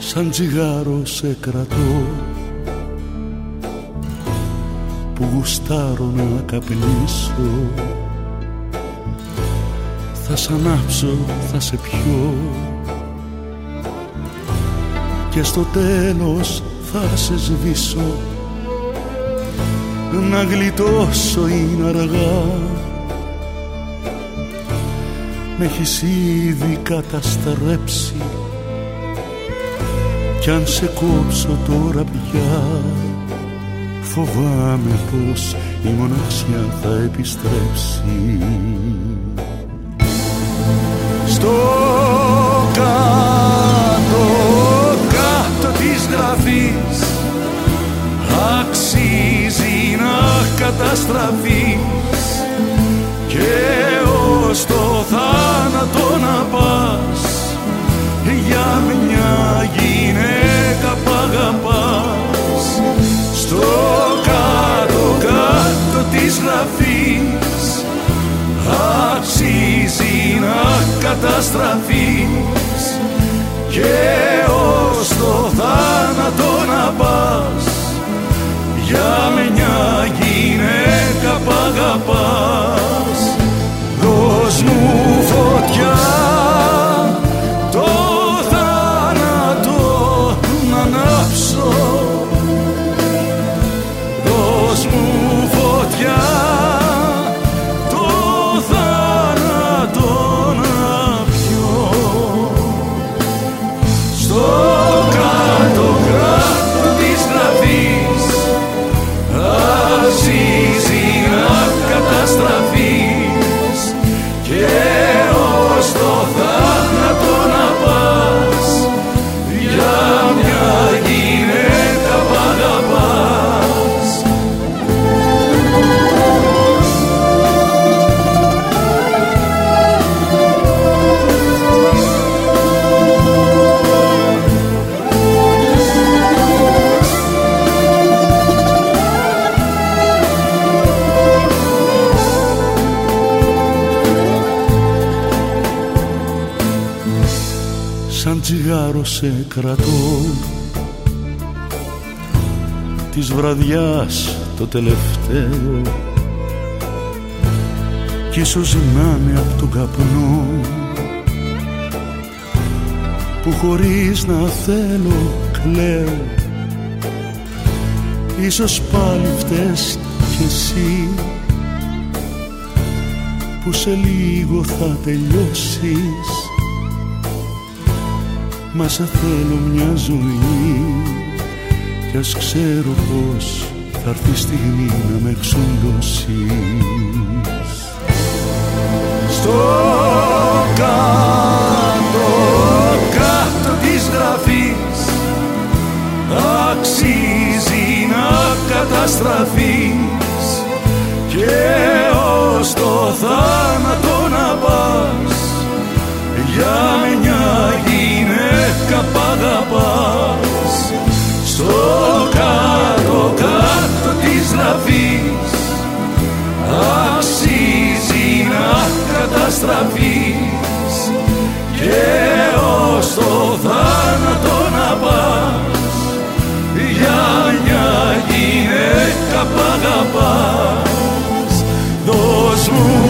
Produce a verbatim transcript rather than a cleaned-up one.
σαν τσιγάρο σε κρατώ, που γουστάρω να καπνίσω. Θα σ' ανάψω, θα σε πιω και στο τέλος θα σε σβήσω. Να γλιτώσω είναι αργά, μ' έχεις ήδη καταστρέψει. Κι αν σε κόψω τώρα πια, φοβάμαι πως η μοναξιά θα επιστρέψει. Στο κάτω, κάτω της γραφής αξίζει να καταστραφείς και ως το θάνατο να πας για μια γυναίκα που αγαπάς. Στο κάτω, κάτω της γραφής αξίζει να καταστραφείς και ως το θάνατο να πας για μια γυναίκα που αγαπάς. Δώσ' μου φωτιά το θάνατο να ανάψω, δώσ' μου φωτιά το θάνατο να πιω. Στο κάτω, κάτω της γραφής αξίζει να καταστραφείς και ως το θάνατο να πας για μια γυναίκα που αγαπάς. Σαν τσιγάρο σε κρατώ, της βραδιάς το τελευταίο, κι ίσως να είναι απ' τον καπνό που χωρίς να θέλω κλαίω. Ίσως πάλι φταίς κι εσύ που σε λίγο θα τελειώσεις. Μα σε θέλω μια ζωή κι ας ξέρω πως θα έρθει η στιγμή να με εξοντώσεις. Στο κάτω, κάτω της γραφής αξίζει να καταστραφείς και ως το θάνατο να πας για μια γυναίκα που αγαπάς. Στο κάτω, κάτω της γραφής αξίζει να καταστραφείς και ως το θάνατο να πας για μια γυναίκα που αγαπάς. Δώσ' μου